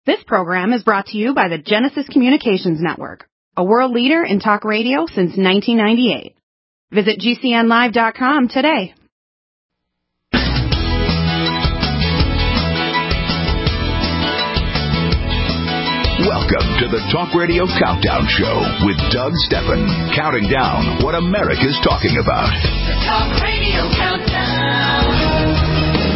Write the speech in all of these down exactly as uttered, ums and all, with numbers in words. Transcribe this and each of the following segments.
This program is brought to you by the Genesis Communications Network, a world leader in talk radio since nineteen ninety-eight. Visit G C N live dot com today. Welcome to the Talk Radio Countdown Show with Doug Steffen, counting down what America's talking about. The Talk Radio Countdown.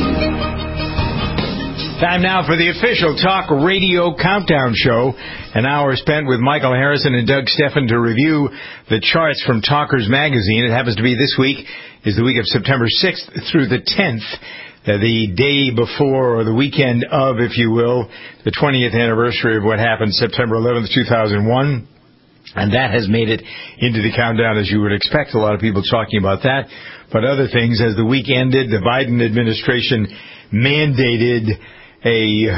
Time now for the official Talk Radio Countdown Show, an hour spent with Michael Harrison and Doug Steffen to review the charts from Talkers Magazine. It happens to be this week is the week of September sixth through the tenth. Uh, the day before, or the weekend of, if you will, the twentieth anniversary of what happened September eleventh, two thousand one. And that has made it into the countdown, as you would expect. A lot of people talking about that. But other things, as the week ended, the Biden administration mandated a...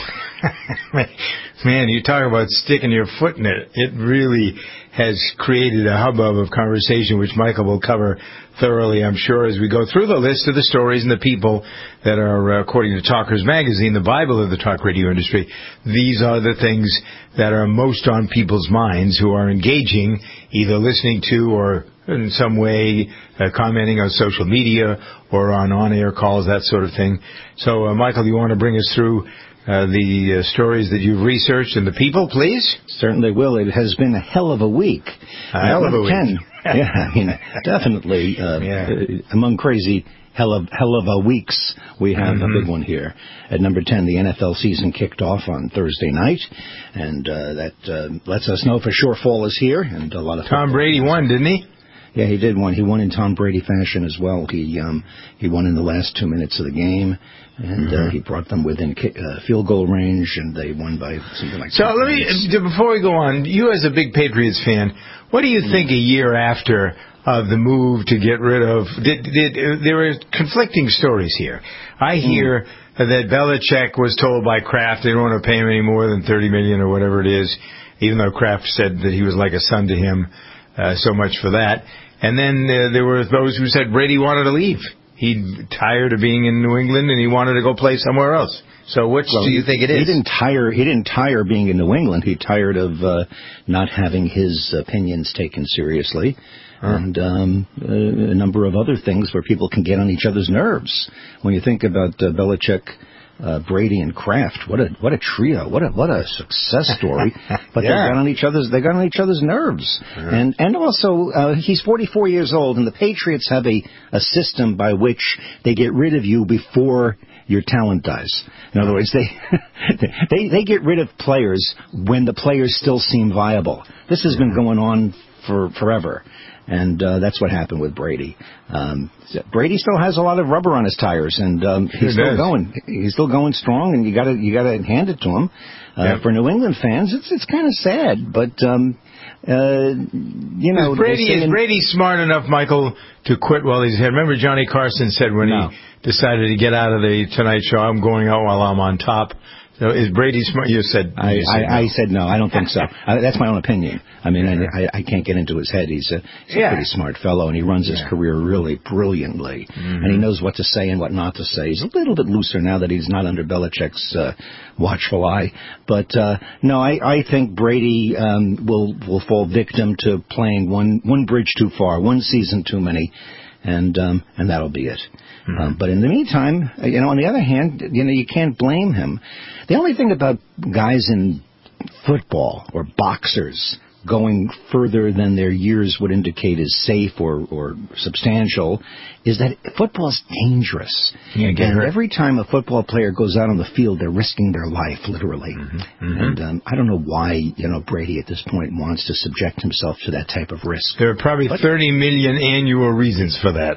Uh, man, you talk about sticking your foot in it. It really has created a hubbub of conversation, which Michael will cover thoroughly, I'm sure, as we go through the list of the stories and the people that are, uh, according to Talkers Magazine, the Bible of the talk radio industry. These are the things that are most on people's minds who are engaging, either listening to or in some way uh, commenting on social media or on on-air calls, that sort of thing. So, uh, Michael, you want to bring us through Uh, the uh, stories that you've researched and the people, please? Certainly will. It has been a hell of a week. A hell of a week. ten. Yeah, I mean, definitely uh, yeah. uh, among crazy hell of hell of a weeks, we have mm-hmm. a big one here. At number ten, the N F L season kicked off on Thursday night, and uh, that uh, lets us know for sure fall is here. And a lot of Tom Brady games. won, didn't he? Yeah, he did win. He won in Tom Brady fashion as well. He um, he won in the last two minutes of the game, and mm-hmm. uh, he brought them within ki- uh, field goal range, and they won by something like. So let me before we go on. You, as a big Patriots fan, what do you mm-hmm. think a year after of the move to get rid of? Did, did uh, there were conflicting stories here? I hear mm-hmm. that Belichick was told by Kraft they don't want to pay him any more than thirty million or whatever it is, even though Kraft said that he was like a son to him. Uh, so much for that. And then uh, there were those who said Brady wanted to leave. He'd tired of being in New England and he wanted to go play somewhere else. So which well, do you think it is? He didn't tire. He didn't tire being in New England. He tired of uh, not having his opinions taken seriously, huh. and um, a number of other things where people can get on each other's nerves. When you think about uh, Belichick, Uh, Brady and Kraft, what a what a trio, what a what a success story. But yeah. they got on each other's they got on each other's nerves, yeah. and and also uh, he's forty-four years old, and the Patriots have a a system by which they get rid of you before your talent dies. In other words, they they they get rid of players when the players still seem viable. This has been going on for forever. And uh, that's what happened with Brady. Um, Brady still has a lot of rubber on his tires, and um, he's still going. He's still going strong, and you got to you got to hand it to him. Uh, yeah. For New England fans, it's it's kind of sad, but um, uh, you know, is Brady saying, is Brady smart enough, Michael, to quit while he's ahead? Remember, Johnny Carson said when no. he decided to get out of the Tonight Show, "I'm going out while I'm on top." So is Brady smart? You said I, you said, I, no. I said no. I don't think so. I, that's my own opinion. I mean, I, I can't get into his head. He's a, he's yeah. a pretty smart fellow, and he runs his yeah. career really brilliantly. Mm-hmm. And he knows what to say and what not to say. He's a little bit looser now that he's not under Belichick's uh, watchful eye. But uh, no, I, I think Brady um, will will fall victim to playing one one bridge too far, one season too many, and um, and that'll be it. Mm-hmm. Um, but in the meantime, you know, on the other hand, you know, you can't blame him. The only thing about guys in football or boxers going further than their years would indicate is safe or, or substantial is that football is dangerous. Yeah, and hurt. Every time a football player goes out on the field, they're risking their life, literally. Mm-hmm. Mm-hmm. And um, I don't know why, you know, Brady at this point wants to subject himself to that type of risk. There are probably but, thirty million annual reasons for that.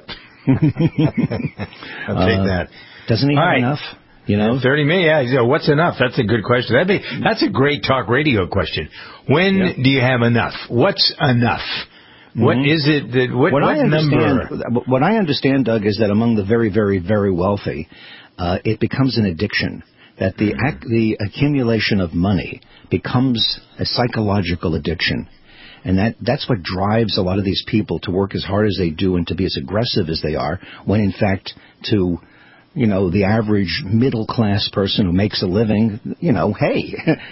I'll take uh, that. Doesn't he All have right. enough? You know, yeah, thirty million. Yeah, you know, what's enough? That's a good question. That'd be that's a great talk radio question. When yeah. do you have enough? What's enough? Mm-hmm. What is it that what, what, what I understand, number? What I understand, Doug, is that among the very, very, very wealthy, uh, it becomes an addiction. That the mm-hmm. ac- the accumulation of money becomes a psychological addiction. And that, that's what drives a lot of these people to work as hard as they do and to be as aggressive as they are, when in fact to you know, the average middle-class person who makes a living, you know, hey,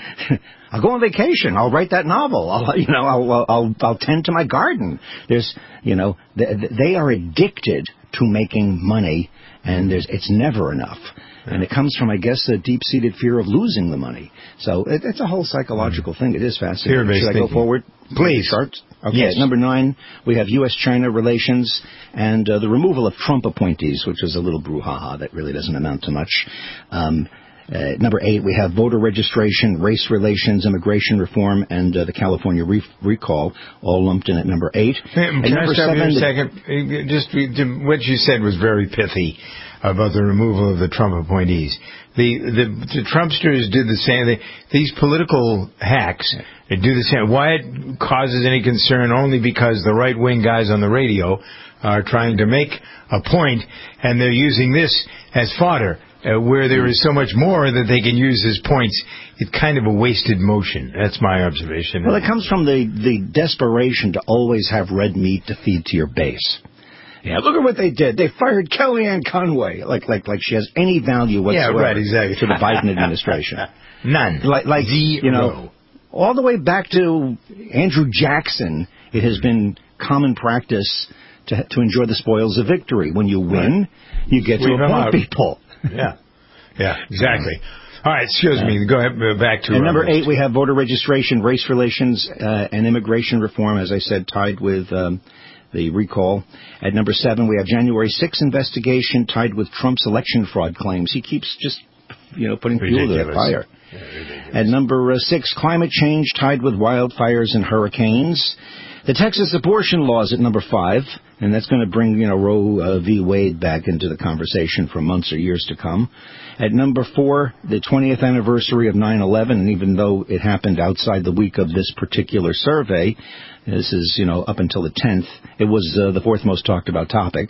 I'll go on vacation. I'll write that novel. I'll, you know, I'll, I'll, I'll tend to my garden. There's, you know, they are addicted to making money, and there's, it's never enough. And it comes from, I guess, a deep-seated fear of losing the money. So it, it's a whole psychological thing. It is fascinating. Fear-based Should I go thinking. forward? Please. Start? Okay. Yes. Number nine, we have U S China relations and uh, the removal of Trump appointees, which is a little brouhaha that really doesn't amount to much. Um, uh, number eight, we have voter registration, race relations, immigration reform, and uh, the California re- recall, all lumped in at number eight. Hey, and can number I stop seven, you a the- second? Just what you said was very pithy about the removal of the Trump appointees. The the, the Trumpsters did the same. They, these political hacks they do the same. Why it causes any concern only because the right-wing guys on the radio are trying to make a point, and they're using this as fodder, uh, where there is so much more that they can use as points. It's kind of a wasted motion. That's my observation. Well, it comes from the, the desperation to always have red meat to feed to your base. Yeah, look at what they did. They fired Kellyanne Conway, like like like she has any value whatsoever Yeah, right, exactly. to the Biden administration. None. Like, like Zero. you know, all the way back to Andrew Jackson, it has been common practice to to enjoy the spoils of victory. When you win, you get Leave to them appoint out. people. Yeah, yeah, exactly. All right, excuse me. Go ahead, uh, back to... And our number list. eight, we have voter registration, race relations, uh, and immigration reform, as I said, tied with um, the recall. At number seven, we have January sixth investigation tied with Trump's election fraud claims. He keeps just, you know, putting fuel to that Ridiculous. fire. Yeah, ridiculous. At number uh, six, climate change tied with wildfires and hurricanes. The Texas abortion laws at number five, and that's going to bring, you know, Roe uh, v. Wade back into the conversation for months or years to come. At number four, the twentieth anniversary of nine eleven, and even though it happened outside the week of this particular survey, this is, you know, up until the tenth, it was uh, the fourth most talked about topic.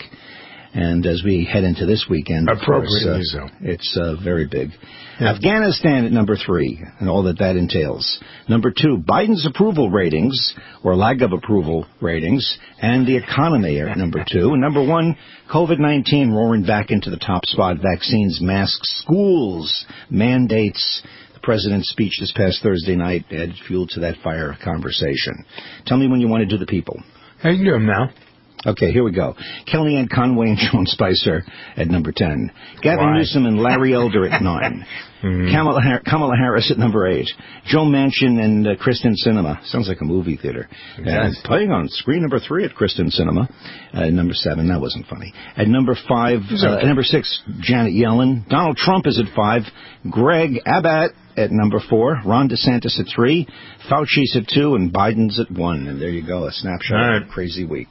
And as we head into this weekend, of course, Appropriately uh, so. it's uh, very big. Yeah. Afghanistan at number three, and all that that entails. Number two, Biden's approval ratings, or lack of approval ratings, and the economy are at number two. And number one, COVID nineteen roaring back into the top spot. Vaccines, masks, schools, mandates. The president's speech this past Thursday night added fuel to that fire conversation. Tell me when you want to do the people. How you doing now? Okay, here we go. Kellyanne Conway and Sean Spicer at number ten. Gavin Why? Newsom and Larry Elder at nine. Mm-hmm. Kamala, Har- Kamala Harris at number eight. Joe Manchin and uh, Kristen Sinema. Sounds like a movie theater. It Uh, does. playing on screen number three at Kristen Sinema. Uh, number seven, that wasn't funny. At number five, uh, okay. at number six, Janet Yellen. Donald Trump is at five. Greg Abbott at number four. Ron DeSantis at three. Fauci's at two, and Biden's at one. And there you go, a snapshot All of right. a crazy week.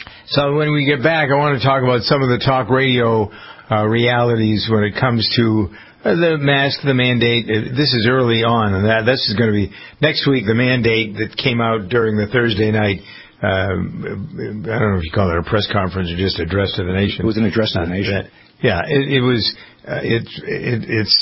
So when we get back, I want to talk about some of the talk radio uh, realities when it comes to uh, the mask, the mandate. Uh, This is early on, and that this is going to be next week. The mandate that came out during the Thursday night. Uh, I don't know if you call it a press conference or just address to the nation. It was an address to the Uh, nation. that- yeah, it, it was. Uh, it, it, it's.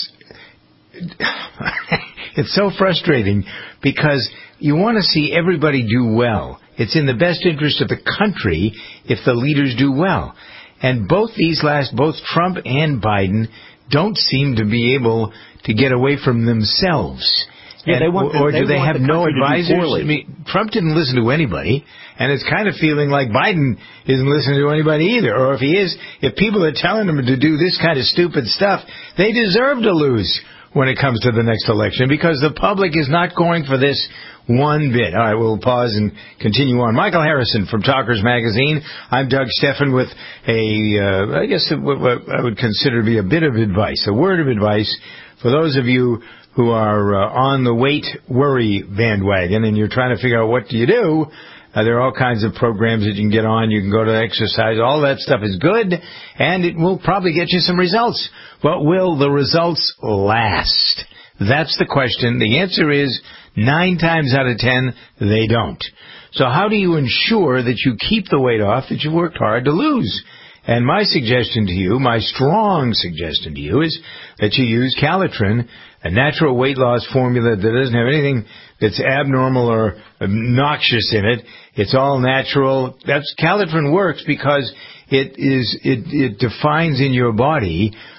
It's so frustrating because you want to see everybody do well. It's in the best interest of the country if the leaders do well. And both these last, both Trump and Biden, don't seem to be able to get away from themselves. Yeah, And- they want the- or they do they want have the no country to do advisors? poorly. I mean, Trump didn't listen to anybody, and it's kind of feeling like Biden isn't listening to anybody either. Or if he is, if people are telling him to do this kind of stupid stuff, they deserve to lose when it comes to the next election, because the public is not going for this one bit. All right, we'll pause and continue on. Michael Harrison from Talkers Magazine. I'm Doug Steffen with a, uh, I guess what, what I would consider to be a bit of advice, a word of advice for those of you who are uh, on the wait worry bandwagon and you're trying to figure out what do you do. Uh, there are all kinds of programs that you can get on. You can go to exercise. All that stuff is good, and it will probably get you some results. But will the results last? That's the question. The answer is nine times out of ten, they don't. So how do you ensure that you keep the weight off that you worked hard to lose? And my suggestion to you, my strong suggestion to you, is that you use Calitrin, a natural weight loss formula that doesn't have anything that's abnormal or obnoxious in it. It's all natural. That's Calitrin works because it is it, it defines in your body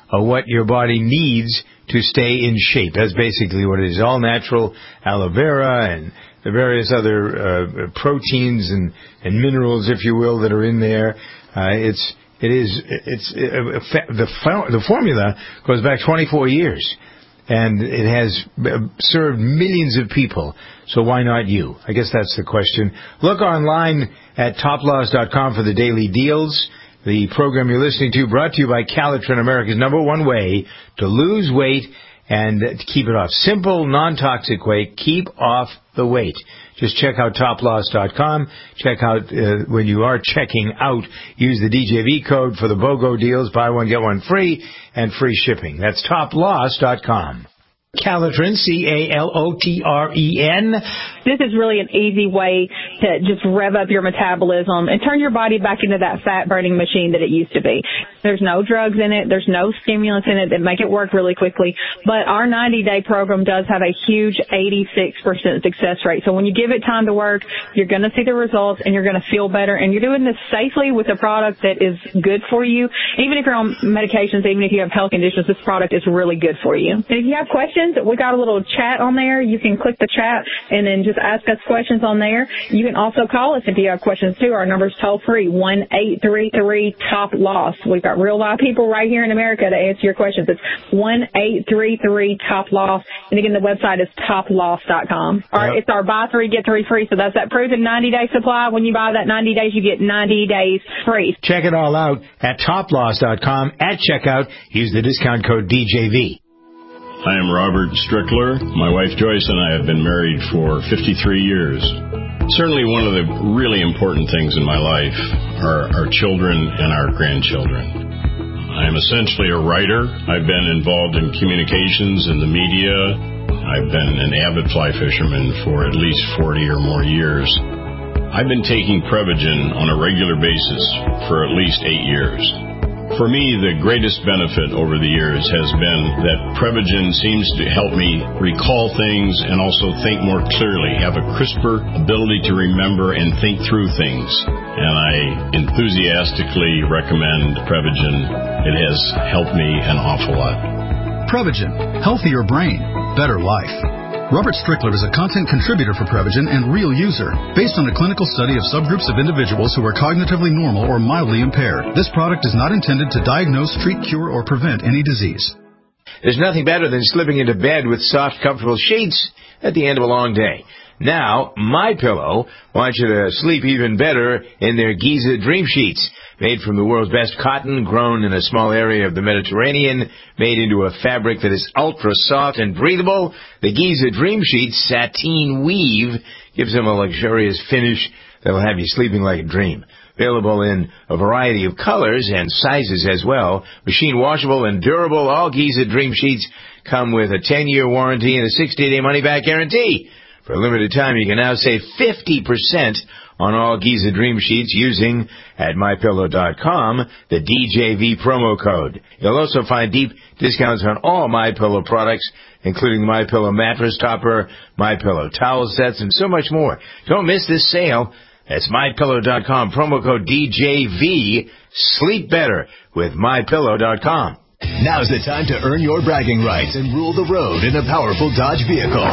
of what your body needs to stay in shape. That's basically what it is. All natural aloe vera and the various other uh, proteins and, and minerals, if you will, that are in there. Uh, it's it is it's uh, the the formula goes back twenty-four years, and it has served millions of people. So why not you? I guess that's the question. Look online at top loss dot com for the daily deals. The program you're listening to brought to you by Calitrin, America's number one way to lose weight and to keep it off. Simple, non-toxic way. Keep off the weight. Just check out top loss dot com. Check out, uh, when you are checking out, use the D J V code for the BOGO deals. Buy one, get one free, and free shipping. That's top loss dot com. Calitrin, C A L O T R E N. This is really an easy way to just rev up your metabolism and turn your body back into that fat-burning machine that it used to be. There's no drugs in it. There's no stimulants in it that make it work really quickly. But our ninety-day program does have a huge eighty-six percent success rate. So when you give it time to work, you're going to see the results and you're going to feel better. And you're doing this safely with a product that is good for you. Even if you're on medications, even if you have health conditions, this product is really good for you. And if you have questions, we got a little chat on there. You can click the chat and then just ask us questions on there. You can also call us if you have questions too. Our number's toll free, one eight three three top loss. We've got real live people right here in America to answer your questions. It's one eight three three top loss. And again, the website is top loss dot com. All right, yep. It's our buy three, get three free. So that's that proven ninety day supply. When you buy that ninety days, you get ninety days free. Check it all out at top loss dot com. At checkout, use the discount code D J V. I am Robert Strickler. My wife Joyce and I have been married for fifty-three years. Certainly one of the really important things in my life are our children and our grandchildren. I am essentially a writer. I've been involved in communications and the media. I've been an avid fly fisherman for at least forty or more years. I've been taking Prevagen on a regular basis for at least eight years. For me, the greatest benefit over the years has been that Prevagen seems to help me recall things and also think more clearly, have a crisper ability to remember and think through things. And I enthusiastically recommend Prevagen. It has helped me an awful lot. Prevagen. Healthier brain. Better life. Robert Strickler is a content contributor for Prevagen and real user. Based on a clinical study of subgroups of individuals who are cognitively normal or mildly impaired, this product is not intended to diagnose, treat, cure, or prevent any disease. There's nothing better than slipping into bed with soft, comfortable sheets at the end of a long day. Now, MyPillow wants you to sleep even better in their Giza Dream Sheets. Made from the world's best cotton, grown in a small area of the Mediterranean, made into a fabric that is ultra soft and breathable, the Giza Dream Sheets sateen weave gives them a luxurious finish that'll have you sleeping like a dream. Available in a variety of colors and sizes as well. Machine washable and durable, all Giza Dream Sheets come with a ten-year warranty and a sixty-day money-back guarantee. For a limited time, you can now save fifty percent on all Giza Dream Sheets using, at my pillow dot com, the D J V promo code. You'll also find deep discounts on all MyPillow products, including the MyPillow mattress topper, MyPillow towel sets, and so much more. Don't miss this sale. That's my pillow dot com, promo code D J V. Sleep better with my pillow dot com. Now's the time to earn your bragging rights and rule the road in a powerful Dodge vehicle.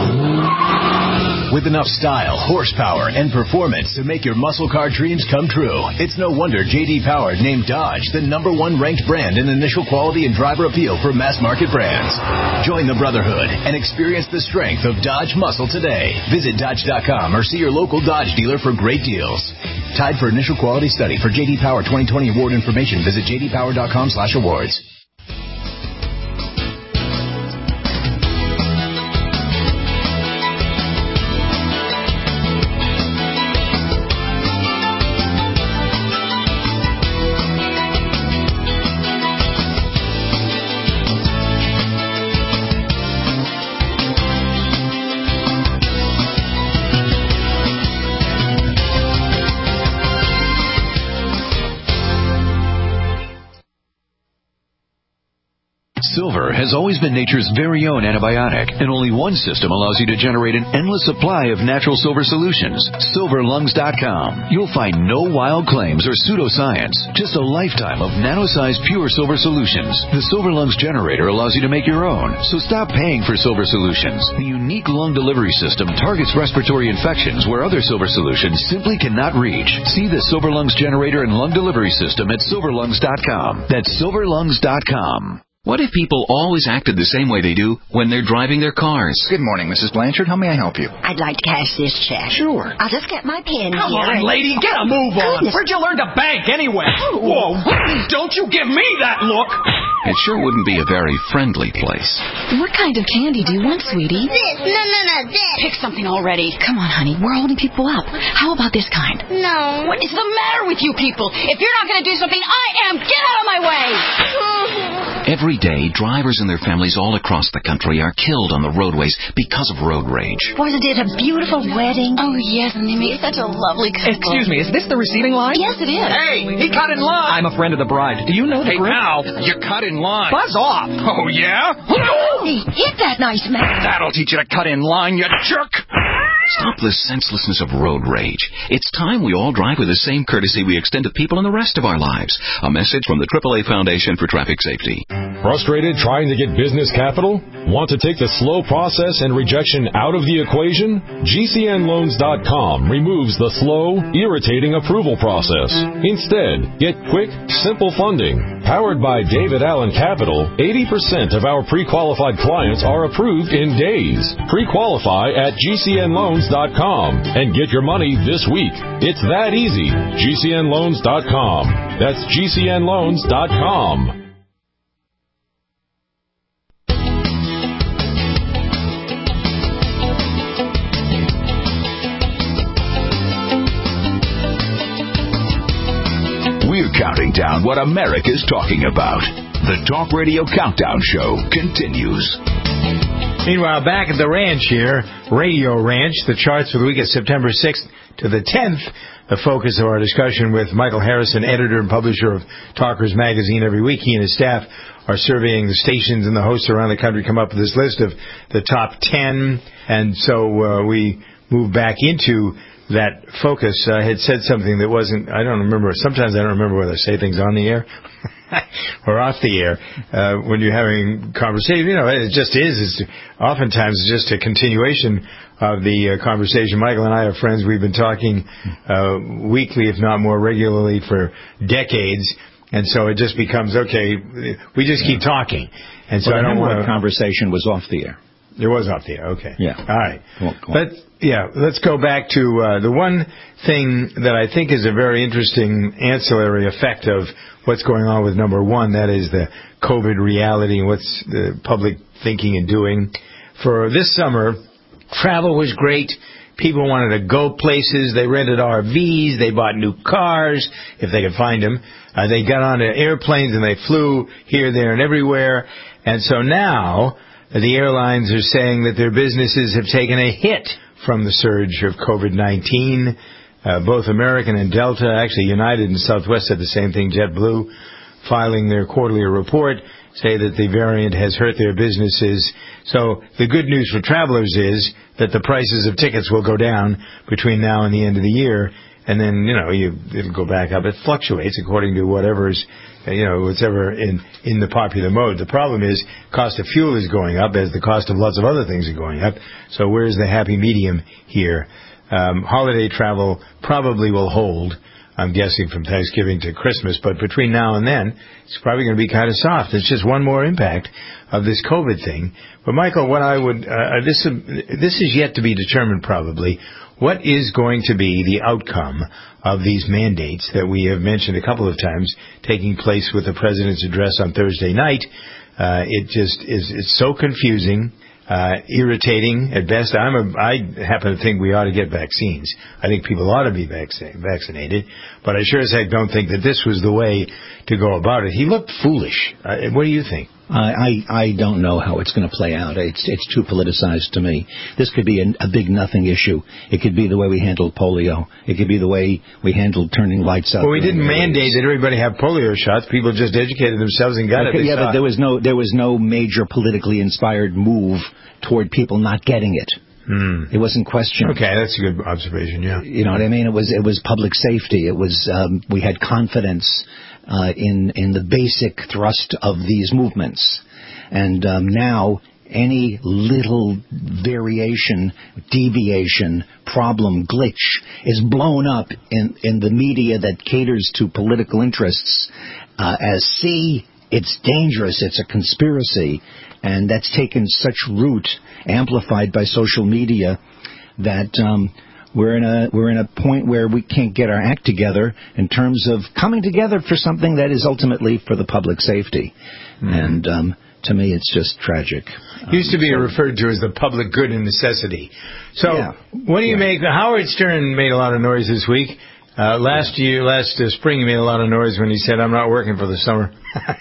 With enough style, horsepower, and performance to make your muscle car dreams come true, it's no wonder J D Power named Dodge the number one ranked brand in initial quality and driver appeal for mass market brands. Join the brotherhood and experience the strength of Dodge muscle today. Visit Dodge dot com or see your local Dodge dealer for great deals. Tied for initial quality study. For J D Power twenty twenty award information, visit j d power dot com slash awards. Silver has always been nature's very own antibiotic, and only one system allows you to generate an endless supply of natural silver solutions. silver lungs dot com. You'll find no wild claims or pseudoscience, just a lifetime of nano-sized pure silver solutions. The Silver Lungs generator allows you to make your own, so stop paying for silver solutions. The unique lung delivery system targets respiratory infections where other silver solutions simply cannot reach. See the Silver Lungs generator and lung delivery system at silver lungs dot com. That's silver lungs dot com. What if people always acted the same way they do when they're driving their cars? Good morning, Missus Blanchard. How may I help you? I'd like to cash this check. Sure. I'll just get my pen Come here. on, lady, get a move on. Goodness. Where'd you learn to bank anyway? Whoa, don't you give me that look. It sure wouldn't be a very friendly place. What kind of candy do you want, sweetie? This. No, no, no, this. Pick something already. Come on, honey. We're holding people up. How about this kind? No. What is the matter with you people? If you're not going to do something, I am. Get out of my way. Every day, drivers and their families all across the country are killed on the roadways because of road rage. Wasn't it a beautiful wedding? Oh, yes, and they make such a lovely couple. Excuse me, is this the receiving line? Yes, it is. Hey, he cut in line. I'm a friend of the bride. Do you know the Hey, group? pal, you cut in line. Buzz off. Oh, yeah? Hey, hit that nice man. That'll teach you to cut in line, you jerk. Stop the senselessness of road rage. It's time we all drive with the same courtesy we extend to people in the rest of our lives. A message from the triple A Foundation for Traffic Safety. Frustrated trying to get business capital? Want to take the slow process and rejection out of the equation? G C N loans dot com removes the slow, irritating approval process. Instead, get quick, simple funding. Powered by David Allen Capital, eighty percent of our pre-qualified clients are approved in days. Pre-qualify at G C N loans dot com and get your money this week. It's that easy. G C N loans dot com. That's G C N loans dot com. We're counting down what America's talking about. The Talk Radio Countdown Show continues. Meanwhile, back at the ranch here, Radio Ranch, the charts for the week of September sixth to the tenth, the focus of our discussion with Michael Harrison, editor and publisher of Talkers Magazine. Every week, he and his staff are surveying the stations and the hosts around the country, come up with this list of the top ten. And so uh, we move back into that focus. I had said something that wasn't, I don't remember, sometimes I don't remember whether I say things on the air or off the air uh, when you're having conversation. You know, it just is. It's oftentimes just a continuation of the uh, conversation. Michael and I are friends. We've been talking uh, weekly, if not more regularly, for decades. And so it just becomes, okay, we just keep talking. And so well, I don't want to... conversation was off the air. It was off the air. Okay. Yeah. All right. Well, But, yeah, let's go back to uh, the one thing that I think is a very interesting ancillary effect of what's going on with number one, that is the COVID reality and what's the public thinking and doing. For this summer, travel was great. People wanted to go places. They rented R Vs. They bought new cars, if they could find them. Uh, they got onto airplanes and they flew here, there, and everywhere. And so now the airlines are saying that their businesses have taken a hit from the surge of COVID nineteen. Uh, both American and Delta, actually United and Southwest said the same thing. JetBlue, filing their quarterly report, say that the variant has hurt their businesses. So the good news for travelers is that the prices of tickets will go down between now and the end of the year. And then, you know, you, it'll go back up. It fluctuates according to whatever's, you know, whatever in, in the popular mode. The problem is cost of fuel is going up as the cost of lots of other things are going up. So where's the happy medium here? Um, holiday travel probably will hold, I'm guessing, from Thanksgiving to Christmas. But between now and then, it's probably going to be kind of soft. It's just one more impact of this COVID thing. But, Michael, what I would, uh, this, this is yet to be determined probably. What is going to be the outcome of these mandates that we have mentioned a couple of times taking place with the President's address on Thursday night? Uh, it just is, it's so confusing. Uh, irritating at best. I'm a, I happen to think we ought to get vaccines. I think people ought to be vac- vaccinated, but I sure as heck don't think that this was the way to go about it. He looked foolish. Uh, what do you think? I, I I don't know how it's going to play out. It's it's too politicized to me. This could be a, a big nothing issue. It could be the way we handled polio. It could be the way we handled turning lights out. Well, we didn't mandate that everybody have polio shots. People just educated themselves and got okay, it. They yeah, saw but there was no there was no major politically inspired move toward people not getting it. Hmm. It wasn't questioned. Okay, that's a good observation. Yeah, you know what I mean. It was it was public safety. It was um, we had confidence uh, in in the basic thrust of these movements, and um, now any little variation, deviation, problem, glitch is blown up in in the media that caters to political interests uh, as see. It's dangerous. It's a conspiracy. And that's taken such root, amplified by social media, that um, we're in a we're in a point where we can't get our act together in terms of coming together for something that is ultimately for the public safety. Mm-hmm. And um, to me, it's just tragic. Used to be um, so, referred to as the public good and necessity. So, yeah, what do you yeah. make? Howard Stern made a lot of noise this week. Uh, last year, last uh, spring, he made a lot of noise when he said, I'm not working for the summer.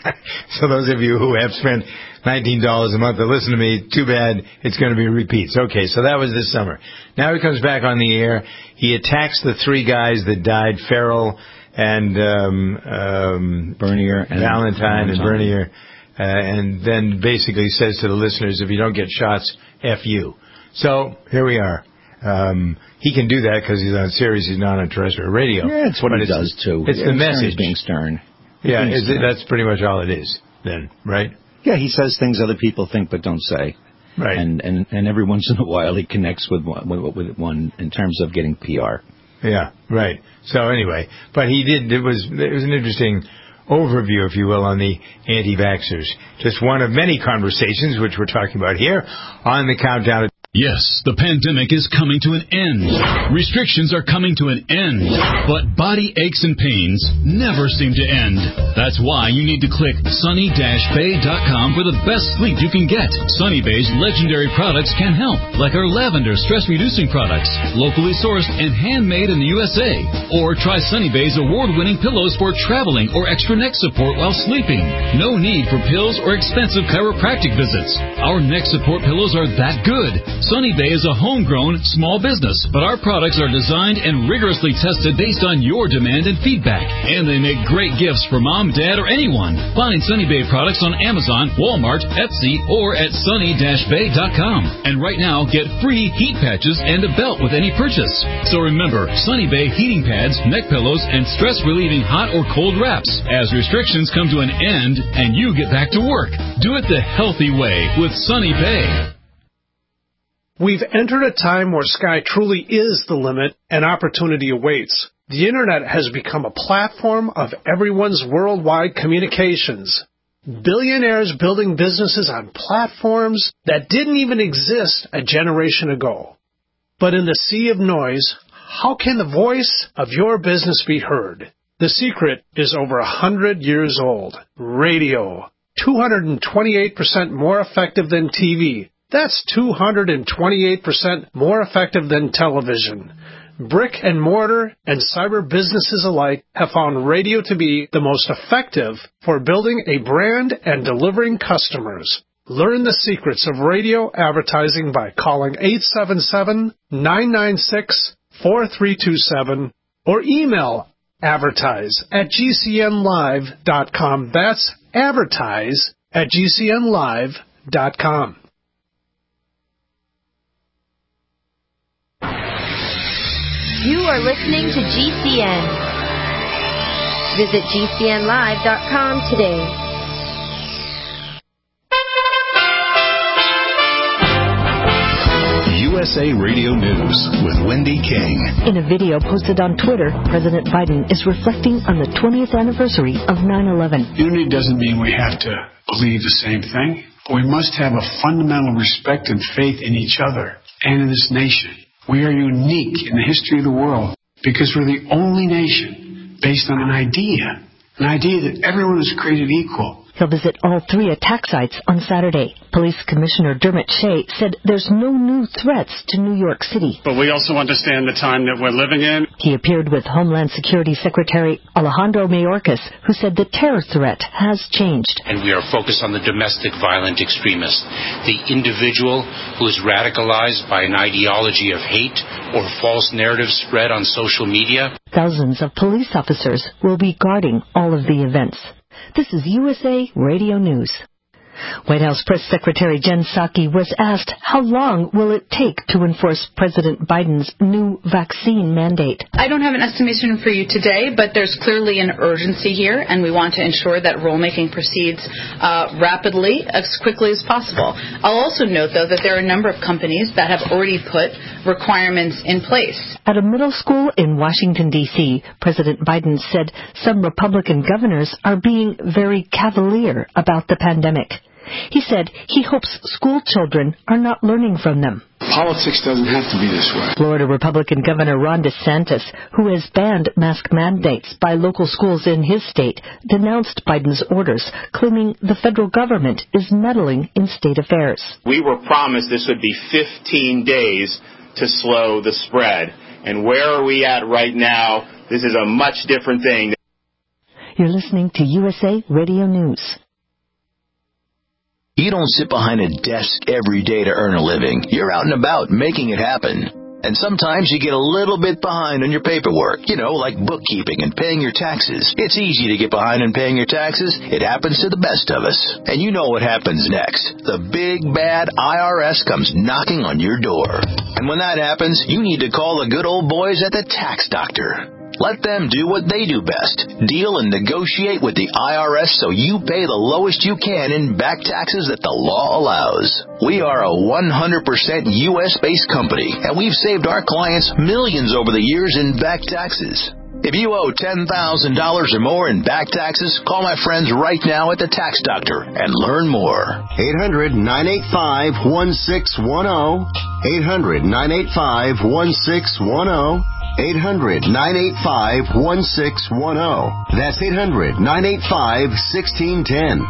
So those of you who have spent nineteen dollars a month to listen to me, too bad, it's going to be repeats. Okay, so that was this summer. Now he comes back on the air. He attacks the three guys that died, Farrell and um, um, Bernier and Valentine and Bernier, uh, and then basically says to the listeners, if you don't get shots, F you. So here we are. Um, he can do that because he's on Sirius, he's not on terrestrial radio. Yeah, it's what but he it's, does, too. It's the Stern message. Is being Stern. Yeah, being is Stern. it, that's pretty much all it is then, right? Yeah, he says things other people think but don't say. Right. And and, and every once in a while he connects with one, with, with one in terms of getting P R. Yeah, right. So anyway, but he did, it was, it was an interesting overview, if you will, on the anti-vaxxers. Just one of many conversations which we're talking about here on the Countdown. Yes, the pandemic is coming to an end. Restrictions are coming to an end. But body aches and pains never seem to end. That's why you need to click sunny dash bay dot com for the best sleep you can get. Sunny Bay's legendary products can help, like our lavender stress-reducing products, locally sourced and handmade in the U S A. Or try Sunny Bay's award-winning pillows for traveling or extra neck support while sleeping. No need for pills or expensive chiropractic visits. Our neck support pillows are that good. Sunny Bay is a homegrown small business, but our products are designed and rigorously tested based on your demand and feedback. And they make great gifts for mom, dad, or anyone. Find Sunny Bay products on Amazon, Walmart, Etsy, or at sunny dash bay dot com. And right now, get free heat patches and a belt with any purchase. So remember, Sunny Bay heating pads, neck pillows, and stress-relieving hot or cold wraps. As restrictions come to an end and you get back to work, do it the healthy way with Sunny Bay. We've entered a time where sky truly is the limit and opportunity awaits. The Internet has become a platform of everyone's worldwide communications. Billionaires building businesses on platforms that didn't even exist a generation ago. But in the sea of noise, how can the voice of your business be heard? The secret is over a hundred years old. Radio. two hundred twenty-eight percent more effective than T V. That's two hundred twenty-eight percent more effective than television. Brick and mortar and cyber businesses alike have found radio to be the most effective for building a brand and delivering customers. Learn the secrets of radio advertising by calling eight seven seven, nine nine six, four three two seven or email advertise at g c n live dot com. That's advertise at g c n live dot com. You are listening to G C N. Visit g c n live dot com today. U S A Radio News with Wendy King. In a video posted on Twitter, President Biden is reflecting on the twentieth anniversary of nine eleven. Unity doesn't mean we have to believe the same thing. We must have a fundamental respect and faith in each other and in this nation. We are unique in the history of the world because we're the only nation based on an idea, an idea that everyone is created equal. He'll visit all three attack sites on Saturday. Police Commissioner Dermot Shea said there's no new threats to New York City. But we also understand the time that we're living in. He appeared with Homeland Security Secretary Alejandro Mayorkas, who said the terror threat has changed. And we are focused on the domestic violent extremist, the individual who is radicalized by an ideology of hate or false narratives spread on social media. Thousands of police officers will be guarding all of the events. This is U S A Radio News. White House Press Secretary Jen Psaki was asked how long will it take to enforce President Biden's new vaccine mandate. I don't have an estimation for you today, but there's clearly an urgency here, and we want to ensure that rulemaking proceeds uh, rapidly, as quickly as possible. I'll also note, though, that there are a number of companies that have already put requirements in place. At a middle school in Washington, D C, President Biden said some Republican governors are being very cavalier about the pandemic. He said he hopes school children are not learning from them. Politics doesn't have to be this way. Florida Republican Governor Ron DeSantis, who has banned mask mandates by local schools in his state, denounced Biden's orders, claiming the federal government is meddling in state affairs. We were promised this would be fifteen days to slow the spread. And where are we at right now? This is a much different thing. You're listening to U S A Radio News. You don't sit behind a desk every day to earn a living. You're out and about making it happen. And sometimes you get a little bit behind on your paperwork, you know, like bookkeeping and paying your taxes. It's easy to get behind on paying your taxes. It happens to the best of us. And you know what happens next. The big, bad I R S comes knocking on your door. And when that happens, you need to call the good old boys at the Tax Doctor. Let them do what they do best. Deal and negotiate with the I R S so you pay the lowest you can in back taxes that the law allows. We are a one hundred percent U S-based company, and we've saved our clients millions over the years in back taxes. If you owe ten thousand dollars or more in back taxes, call my friends right now at the Tax Doctor and learn more. eight hundred, nine eight five, one six one zero. eight hundred, nine eight five, one six one zero. eight hundred, nine eight five, one six one zero. That's eight hundred, nine eight five, one six one zero.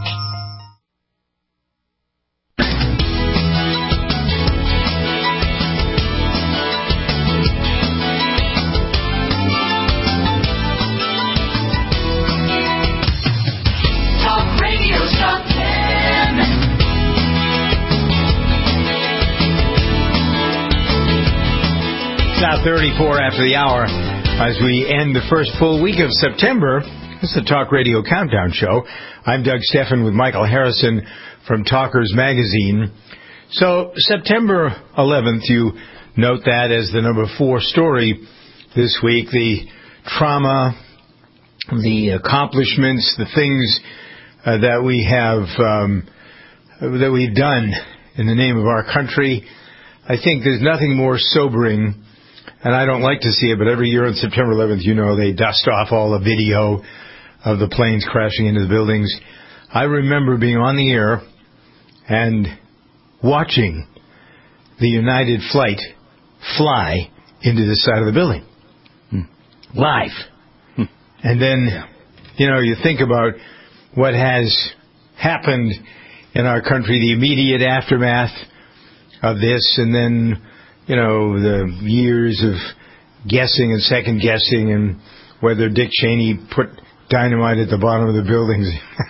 Now thirty-four after the hour as we end the first full week of September. This is the Talk Radio Countdown Show. I'm Doug Steffen with Michael Harrison from Talkers Magazine. So September eleventh, you note that as the number four story this week, the trauma, the accomplishments, the things uh, that we have, um, that we've done in the name of our country. I think there's nothing more sobering. And I don't like to see it, but every year on September eleventh, you know, they dust off all the video of the planes crashing into the buildings. I remember being on the air and watching the United flight fly into the side of the building. Hmm. Live. Hmm. And then, you know, you think about what has happened in our country, the immediate aftermath of this, and then, you know, the years of guessing and second guessing and whether Dick Cheney put dynamite at the bottom of the buildings.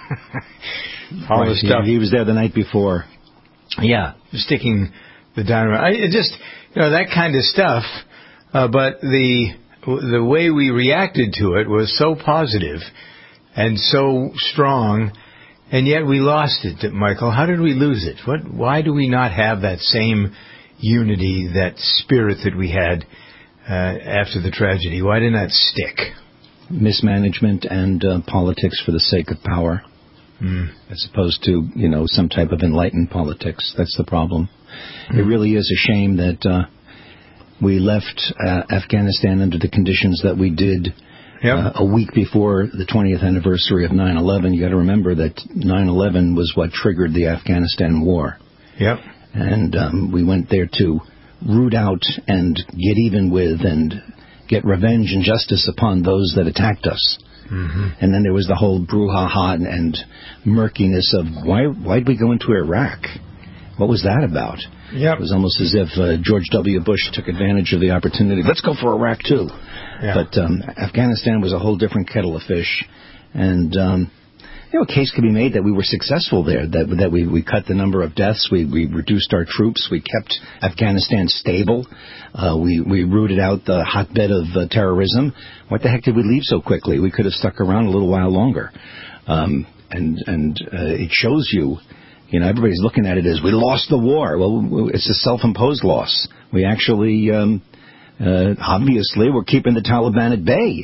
All right, the stuff. He, he was there the night before. Yeah, sticking the dynamite. I, it just, you know, that kind of stuff. Uh, but the the way we reacted to it was so positive and so strong, and yet we lost it, Michael. How did we lose it? What? Why do we not have that same unity, that spirit that we had uh, after the tragedy? Why didn't that stick? Mismanagement and uh, politics for the sake of power, mm. as opposed to, you know, some type of enlightened politics. That's the problem. Mm. It really is a shame that uh, we left uh, Afghanistan under the conditions that we did yep. uh, a week before the twentieth anniversary of nine eleven. You got to remember that nine eleven was what triggered the Afghanistan war. Yep. And um, we went there to root out and get even with and get revenge and justice upon those that attacked us. Mm-hmm. And then there was the whole brouhaha and, and murkiness of why why did we go into Iraq? What was that about? Yep. It was almost as if uh, George W. Bush took advantage of the opportunity. Let's go for Iraq, too. Yeah. But um, Afghanistan was a whole different kettle of fish. And, um, you know, a case could be made that we were successful there, that that we, we cut the number of deaths, we, we reduced our troops, we kept Afghanistan stable, uh, we, we rooted out the hotbed of uh, terrorism. What the heck did we leave so quickly? We could have stuck around a little while longer. Um, and and uh, it shows you, you know, everybody's looking at it as we lost the war. Well, it's a self-imposed loss. We actually, um, uh, obviously, we're keeping the Taliban at bay.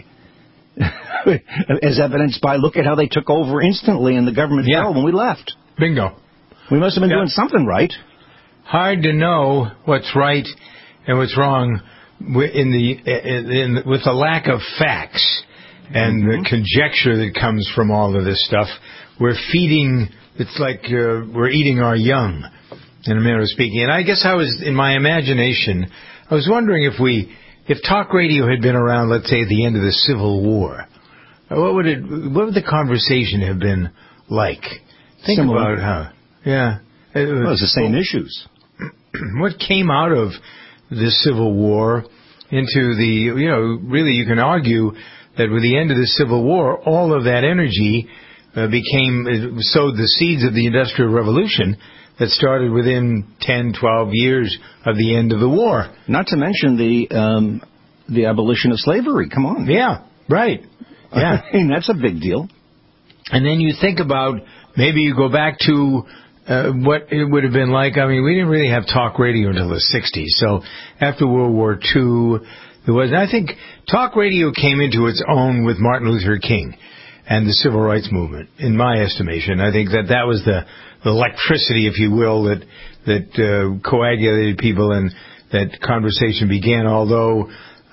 As evidenced by, look at how they took over instantly and the government yeah. fell when we left. Bingo. We must have been yeah. doing something right. Hard to know what's right and what's wrong in the in, in, with the lack of facts and mm-hmm. the conjecture that comes from all of this stuff. We're feeding, it's like uh, we're eating our young, in a manner of speaking. And I guess I was, in my imagination, I was wondering if we, if talk radio had been around, let's say, at the end of the Civil War, what would it, what would the conversation have been like? Think Similar. about how, yeah. It well, it's the same well, issues. What came out of the Civil War into the, you know, really you can argue that with the end of the Civil War, all of that energy uh, became, uh, sowed the seeds of the Industrial Revolution that started within ten, twelve years of the end of the war. Not to mention the um, the abolition of slavery. Come on. Yeah, right. Yeah. I mean, that's a big deal. And then you think about, maybe you go back to uh, what it would have been like. I mean, we didn't really have talk radio until the sixties. So after World War Two, there was, I think talk radio came into its own with Martin Luther King and the Civil Rights Movement, in my estimation. I think that that was the, the electricity, if you will, that that uh, coagulated people and that conversation began, although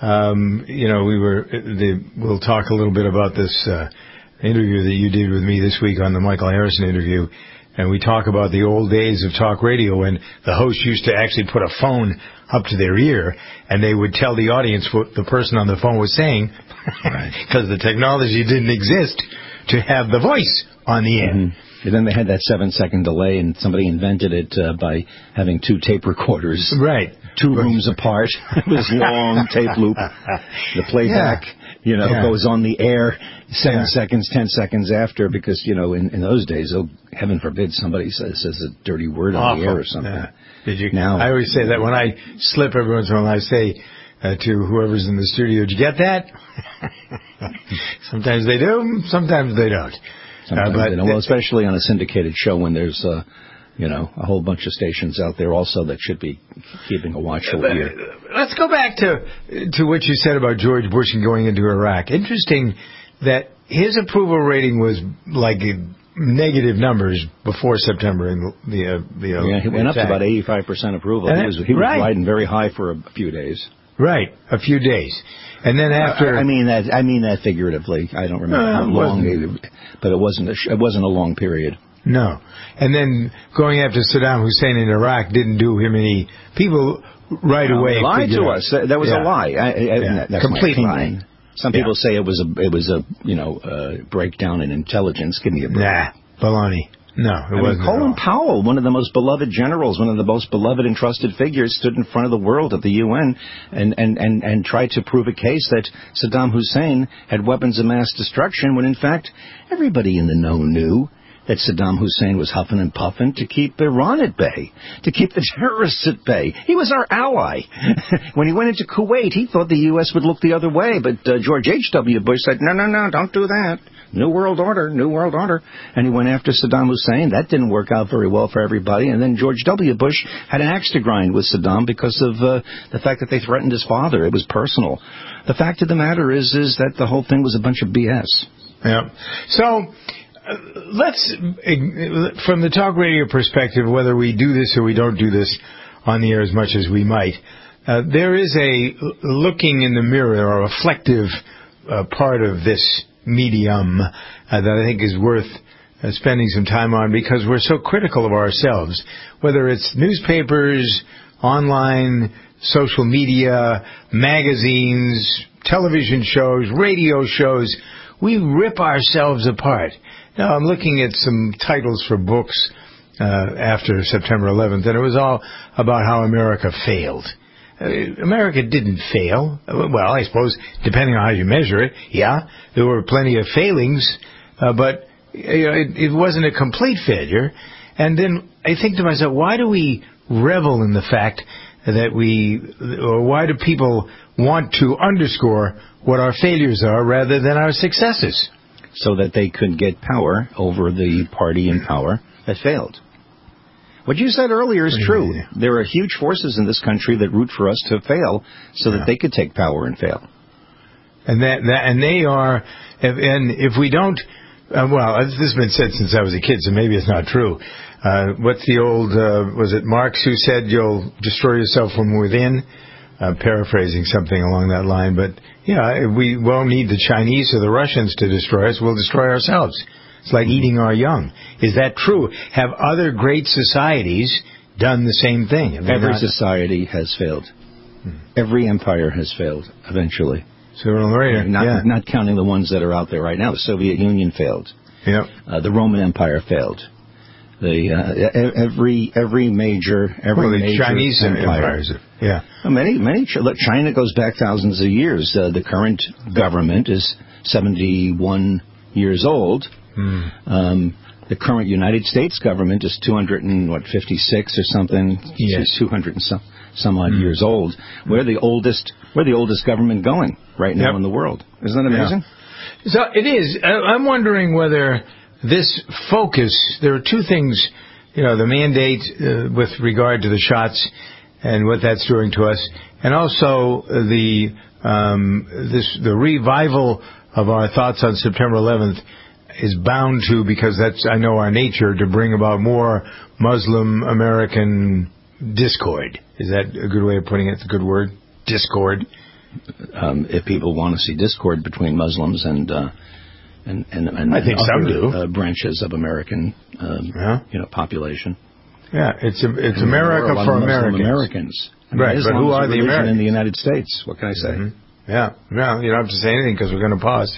Um, you know, we were, the, we'll talk a little bit about this uh, interview that you did with me this week on the Michael Harrison interview, and we talk about the old days of talk radio when the host used to actually put a phone up to their ear, and they would tell the audience what the person on the phone was saying, because the technology didn't exist to have the voice on the air. Mm-hmm. And then they had that seven-second delay, and somebody invented it uh, by having two tape recorders. Right. Two rooms apart. It was long tape loop. The playback, yeah. you know, yeah. goes on the air seven yeah. seconds, ten seconds after, because, you know, in, in those days, oh, heaven forbid somebody says, says a dirty word on Awful. the air or something. Yeah. Did you? Now, I always say that when I slip every once in a while, I say uh, to whoever's in the studio, did you get that? Sometimes they do, sometimes they don't. Uh, but you know, well, especially on a syndicated show when there's, uh, you know, a whole bunch of stations out there also that should be keeping a watchful ear. Let's go back to to what you said about George Bush and going into Iraq. Interesting that his approval rating was like negative numbers before September. In the, uh, the uh, yeah, he went attack. up to about eighty-five percent approval. And he was, he was right. riding very high for a few days. Right, a few days. And then after, I mean that. I mean that figuratively. I don't remember uh, how long, it, but it wasn't. A, it wasn't a long period. No. And then going after Saddam Hussein in Iraq didn't do him any. People right no, away they lied to us. That was yeah. a lie. I, I, yeah. that's Complete lie. Some yeah. people say it was a. It was a. You know, uh, breakdown in intelligence. Give me a break. Nah, baloney. No, it I wasn't. Mean, Colin Powell, one of the most beloved generals, one of the most beloved and trusted figures, stood in front of the world at the U N and, and, and, and tried to prove a case that Saddam Hussein had weapons of mass destruction, when in fact everybody in the know knew that Saddam Hussein was huffing and puffing to keep Iran at bay, to keep the terrorists at bay. He was our ally. When he went into Kuwait, he thought the U S would look the other way, but uh, George H W. Bush said, no, no, no, don't do that. New World Order, New World Order. And he went after Saddam Hussein. That didn't work out very well for everybody. And then George W. Bush had an axe to grind with Saddam because of uh, the fact that they threatened his father. It was personal. The fact of the matter is, is that the whole thing was a bunch of B S. Yeah. So uh, let's, from the talk radio perspective, whether we do this or we don't do this on the air as much as we might, uh, there is a looking in the mirror or reflective uh, part of this medium uh, that I think is worth uh, spending some time on, because we're so critical of ourselves, whether it's newspapers, online, social media, magazines, television shows, radio shows. we rip ourselves apart. Now, I'm looking at some titles for books uh, after September eleventh, and it was all about how America failed. Uh, America didn't fail. Well, I suppose, depending on how you measure it, yeah, there were plenty of failings, uh, but you know, it, it wasn't a complete failure. And then I think to myself, why do we revel in the fact that we, or why do people want to underscore what our failures are rather than our successes? So that they could get power over the party in power that failed. What you said earlier is true. There are huge forces in this country that root for us to fail so that yeah. they could take power and fail. And that, that and they are, and if we don't, uh, well, this has been said since I was a kid, so maybe it's not true. Uh, what's the old, uh, was it Marx who said you'll destroy yourself from within? Uh, paraphrasing something along that line. But, yeah, we won't need the Chinese or the Russians to destroy us. We'll destroy ourselves. It's like eating our young. Is that true? Have other great societies done the same thing? Every not... society has failed. Hmm. Every empire has failed, eventually. Sooner or later, not, yeah. not counting the ones that are out there right now. The Soviet Union failed. Yep. Uh, the Roman Empire failed. The uh, every every major every well, the major Chinese empire. empires, yeah. Well, many many China goes back thousands of years. Uh, the current government is seventy-one years old. Hmm. Um, the current United States government is two hundred and what fifty-six or something. Yes. two hundred and some some odd hmm. years old. We're the oldest. We're the oldest government going right now yep. in the world. Isn't that amazing? Yeah. So it is. I'm wondering whether this focus, there are two things, you know, the mandate uh, with regard to the shots and what that's doing to us, and also the um, this the revival of our thoughts on September eleventh is bound to, because that's, I know, our nature, to bring about more Muslim American discord. Is that a good way of putting it? It's a good word? Discord. Um, if people want to see discord between Muslims and uh, and, and, and I think other, some do. Uh, branches of American, um, yeah. you know, population. Yeah, it's a, it's and America for Americans. Americans. I mean, right, but who are the Americans in the United States? What can I say? Mm-hmm. Yeah, well, you don't have to say anything because we're going to pause.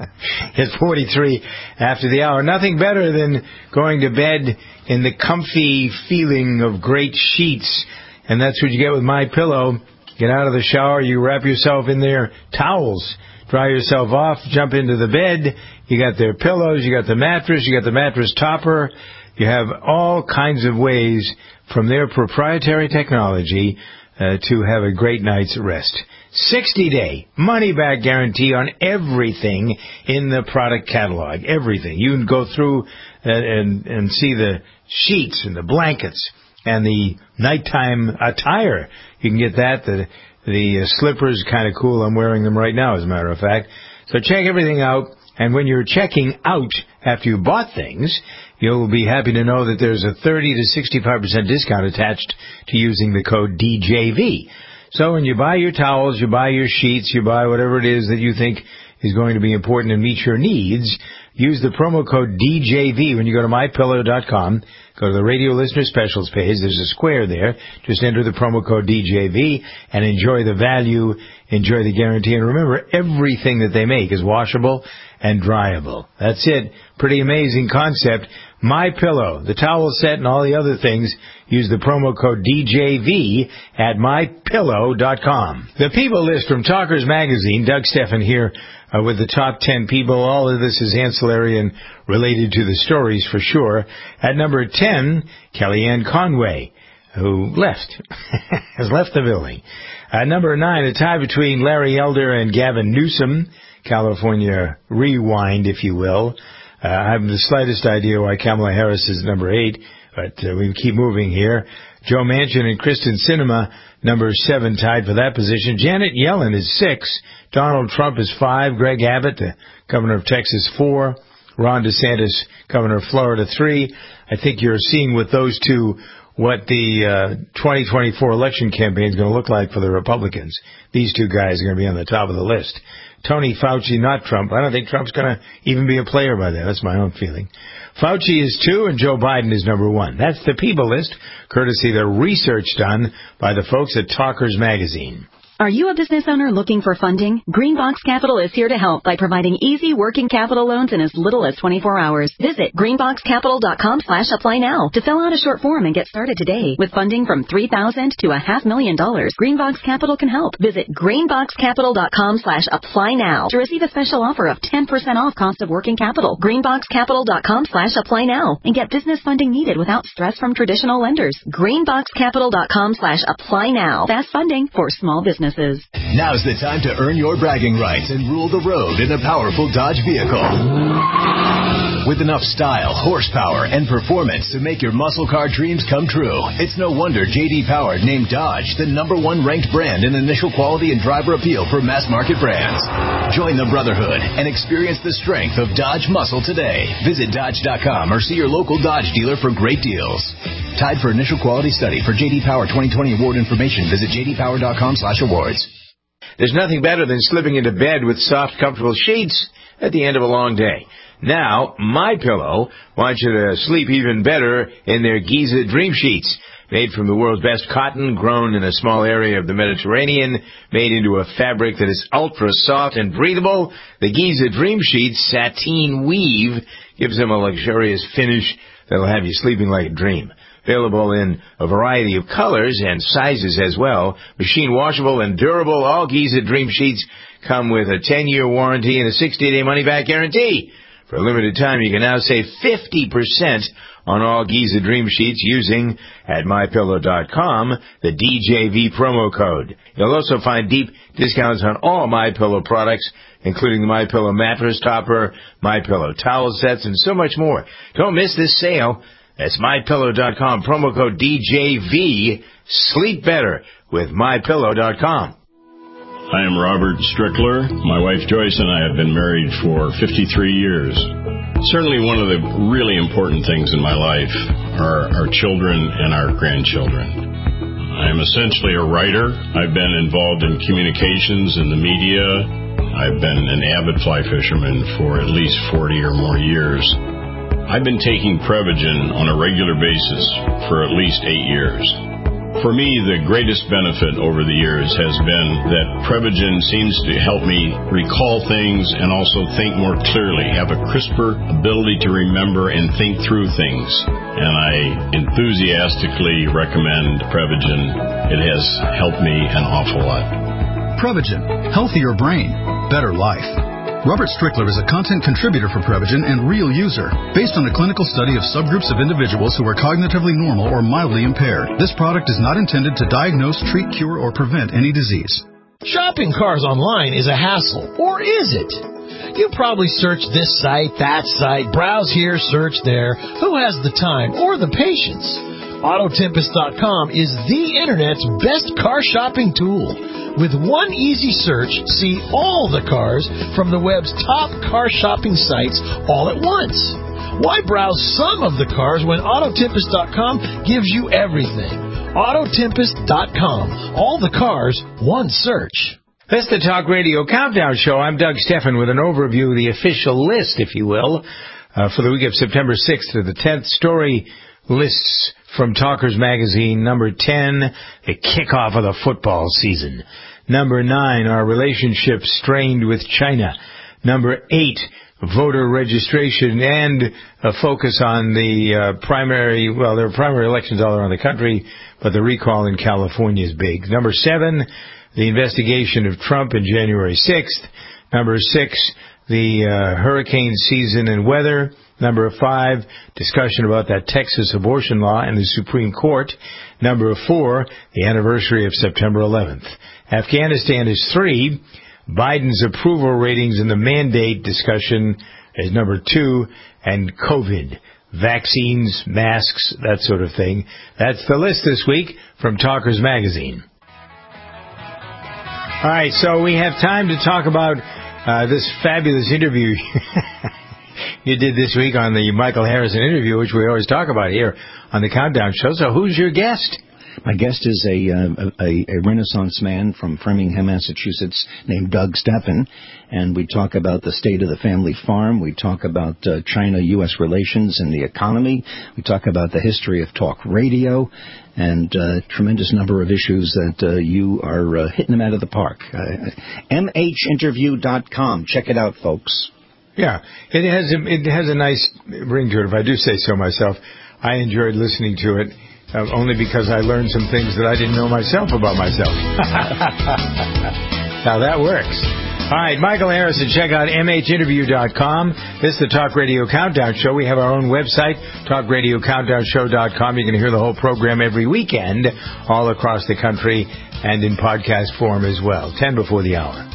It's forty-three after the hour. Nothing better than going to bed in the comfy feeling of great sheets, and that's what you get with My Pillow. Get out of the shower, you wrap yourself in their towels. Dry yourself off, jump into the bed. You got their pillows, you got the mattress, you got the mattress topper. You have all kinds of ways from their proprietary technology uh, to have a great night's rest. sixty-day money-back guarantee on everything in the product catalog. Everything. You can go through and, and, and see the sheets and the blankets and the nighttime attire. You can get that. The The uh, slippers, kind of cool. I'm wearing them right now, as a matter of fact. So check everything out. And when you're checking out after you bought things, you'll be happy to know that there's a thirty to sixty-five percent discount attached to using the code D J V. So when you buy your towels, you buy your sheets, you buy whatever it is that you think is going to be important and meet your needs, use the promo code D J V when you go to my pillow dot com. Go to the Radio Listener Specials page. There's a square there. Just enter the promo code D J V and enjoy the value, enjoy the guarantee. And remember, everything that they make is washable and dryable. That's it. Pretty amazing concept. My Pillow, the towel set and all the other things, use the promo code D J V at my pillow dot com. The People List from Talkers Magazine. Doug Stephan here uh, with the top ten people. All of this is ancillary and related to the stories for sure. At number ten, Kellyanne Conway, who left, has left the building. At number nine, a tie between Larry Elder and Gavin Newsom. California rewind, if you will. Uh, I have the slightest idea why Kamala Harris is number eight, but uh, we keep moving here. Joe Manchin and Kristen Sinema, number seven, tied for that position. Janet Yellen is six. Donald Trump is five. Greg Abbott, the governor of Texas, four. Ron DeSantis, governor of Florida, three. I think you're seeing with those two what the uh, twenty twenty-four election campaign is going to look like for the Republicans. These two guys are going to be on the top of the list. Tony Fauci, not Trump. I don't think Trump's going to even be a player by then. That's my own feeling. Fauci is two, and Joe Biden is number one. That's the People List, courtesy of the research done by the folks at Talkers Magazine. Are you a business owner looking for funding? Greenbox Capital is here to help by providing easy working capital loans in as little as twenty-four hours. Visit greenboxcapital.com slash apply now to fill out a short form and get started today. With funding from three thousand dollars to a half million dollars, Greenbox Capital can help. Visit greenboxcapital.com slash apply now to receive a special offer of ten percent off cost of working capital. greenboxcapital.com slash apply now and get business funding needed without stress from traditional lenders. greenboxcapital.com slash apply now. Fast funding for small businesses. Now's the time to earn your bragging rights and rule the road in a powerful Dodge vehicle. With enough style, horsepower, and performance to make your muscle car dreams come true, it's no wonder J D Power named Dodge the number one ranked brand in initial quality and driver appeal for mass market brands. Join the brotherhood and experience the strength of Dodge muscle today. Visit Dodge dot com or see your local Dodge dealer for great deals. Tied for initial quality study. For J D Power twenty twenty award information, visit j d power dot com slash awards. There's nothing better than slipping into bed with soft, comfortable sheets at the end of a long day. Now, MyPillow wants you to sleep even better in their Giza Dream Sheets. Made from the world's best cotton, grown in a small area of the Mediterranean, made into a fabric that is ultra soft and breathable, the Giza Dream Sheets sateen weave gives them a luxurious finish that'll have you sleeping like a dream. Available in a variety of colors and sizes as well. Machine washable and durable, all Giza Dream Sheets come with a ten-year warranty and a sixty-day money-back guarantee. For a limited time, you can now save fifty percent on all Giza Dream Sheets using, at my pillow dot com, the D J V promo code. You'll also find deep discounts on all MyPillow products, including the MyPillow mattress topper, MyPillow towel sets, and so much more. Don't miss this sale. That's my pillow dot com, promo code D J V. Sleep better with my pillow dot com. I am Robert Strickler. My wife Joyce and I have been married for fifty-three years. Certainly one of the really important things in my life are our children and our grandchildren. I am essentially a writer. I've been involved in communications and the media. I've been an avid fly fisherman for at least forty or more years. I've been taking Prevagen on a regular basis for at least eight years. For me, the greatest benefit over the years has been that Prevagen seems to help me recall things and also think more clearly, have a crisper ability to remember and think through things. And I enthusiastically recommend Prevagen. It has helped me an awful lot. Prevagen. Healthier brain. Better life. Robert Strickler is a content contributor for Prevagen and real user. Based on a clinical study of subgroups of individuals who are cognitively normal or mildly impaired, this product is not intended to diagnose, treat, cure, or prevent any disease. Shopping cars online is a hassle, or is it? You probably search this site, that site, browse here, search there. Who has the time or the patience? Auto Tempest dot com is the Internet's best car shopping tool. With one easy search, see all the cars from the web's top car shopping sites all at once. Why browse some of the cars when Auto Tempest dot com gives you everything? Auto Tempest dot com. All the cars, one search. That's the Talk Radio Countdown Show. I'm Doug Steffen with an overview of the official list, if you will, uh, for the week of September sixth to the tenth. Story lists from Talkers Magazine. Number ten, the kickoff of the football season. Number nine, our relationship strained with China. Number eight, voter registration and a focus on the uh, primary, well, there are primary elections all around the country, but the recall in California is big. Number seven, the investigation of Trump in January sixth. Number six, the uh, hurricane season and weather. Number five, discussion about that Texas abortion law in the Supreme Court. Number four, the anniversary of September eleventh. Afghanistan is three. Biden's approval ratings and the mandate discussion is number two. And COVID, vaccines, masks, that sort of thing. That's the list this week from Talkers Magazine. All right, so we have time to talk about uh, this fabulous interview you did this week on the Michael Harrison interview, which we always talk about here on the Countdown Show. So who's your guest? My guest is a, uh, a, a Renaissance man from Framingham, Massachusetts, named Doug Steffen, and we talk about the state of the family farm. We talk about uh, China-U S relations and the economy. We talk about the history of talk radio, and a uh, tremendous number of issues that uh, you are uh, hitting them out of the park. Uh, M H interview dot com. Check it out, folks. Yeah, it has a, it has a nice ring to it, if I do say so myself. I enjoyed listening to it. Uh, only because I learned some things that I didn't know myself about myself. Now that works. All right, Michael Harrison, check out M H interview dot com. This is the Talk Radio Countdown Show. We have our own website, talk radio countdown show dot com. You can hear the whole program every weekend all across the country and in podcast form as well. Ten before the hour.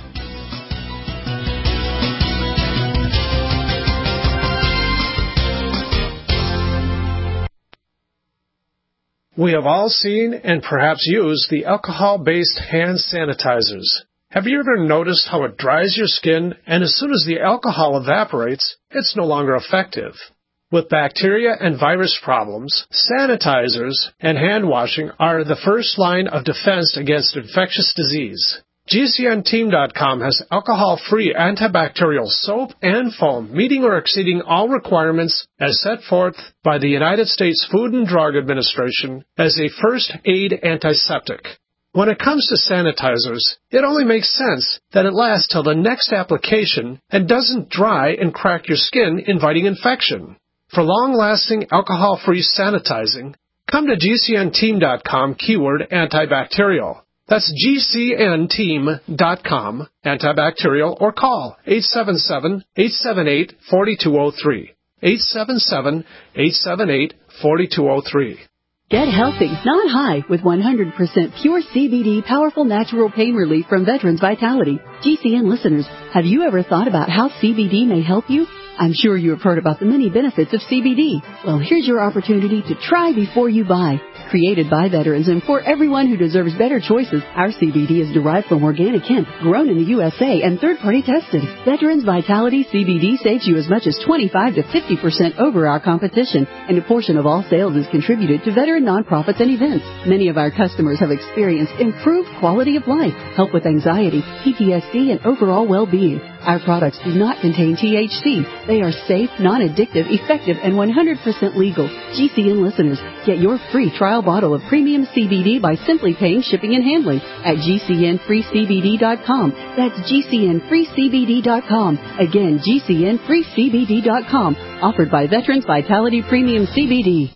We have all seen and perhaps used the alcohol-based hand sanitizers. Have you ever noticed how it dries your skin, and as soon as the alcohol evaporates, it's no longer effective? With bacteria and virus problems, sanitizers and hand washing are the first line of defense against infectious disease. G C N team dot com has alcohol-free antibacterial soap and foam meeting or exceeding all requirements as set forth by the United States Food and Drug Administration as a first aid antiseptic. When it comes to sanitizers, it only makes sense that it lasts till the next application and doesn't dry and crack your skin, inviting infection. For long-lasting alcohol-free sanitizing, come to G C N team dot com keyword antibacterial. That's G C N team dot com, antibacterial, or call eight seven seven, eight seven eight, four two zero three. eight seven seven, eight seven eight, four two zero three. Get healthy, not high, with one hundred percent pure C B D powerful natural pain relief from Veterans Vitality. G C N listeners, have you ever thought about how C B D may help you? I'm sure you have heard about the many benefits of C B D. Well, here's your opportunity to try before you buy. Created by veterans and for everyone who deserves better choices, our C B D is derived from organic hemp, grown in the U S A, and third-party tested. Veterans Vitality C B D saves you as much as twenty-five to fifty percent over our competition, and a portion of all sales is contributed to veteran nonprofits and events. Many of our customers have experienced improved quality of life, help with anxiety, P T S D, and overall well-being. Our products do not contain T H C. They are safe, non-addictive, effective, and one hundred percent legal. G C N listeners, get your free trial bottle of premium C B D by simply paying shipping and handling at G C N free C B D dot com. That's G C N free C B D dot com. Again, G C N free C B D dot com. Offered by Veterans Vitality Premium C B D.